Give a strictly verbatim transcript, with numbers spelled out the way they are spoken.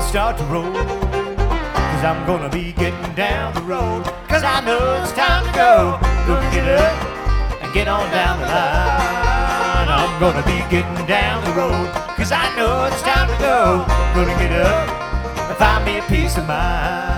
start to roll. Cause I'm gonna be getting down the road. Cause I know it's time to go. Gonna get up and get on down the line. I'm gonna be getting down the road. Cause I know it's time to go. Gonna get up and find me a peace of mind.